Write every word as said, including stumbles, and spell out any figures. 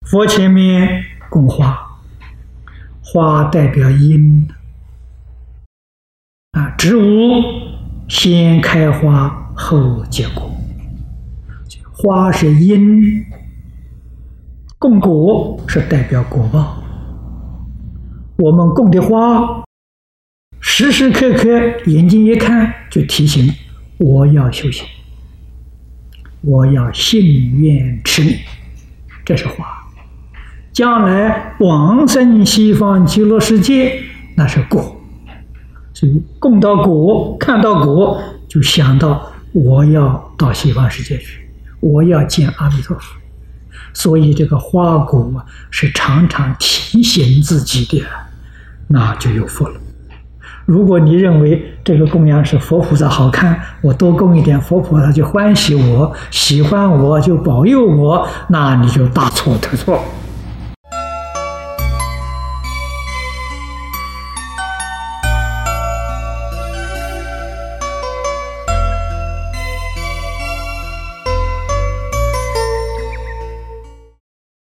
佛前面供花，花代表因啊，植物先开花后结果，花是因，供果是代表果报。我们供的花，时时刻刻眼睛一看就提醒我要修行，我要信愿持名，这是花。将来往生西方极乐世界，那是果。所以供到果，看到果，就想到我要到西方世界去，我要见阿弥陀佛。所以这个花果是常常提醒自己的，那就有福了。如果你认为这个供养是佛菩萨好看，我多供一点，佛菩萨就欢喜我，喜欢我就保佑我，那你就大错特错。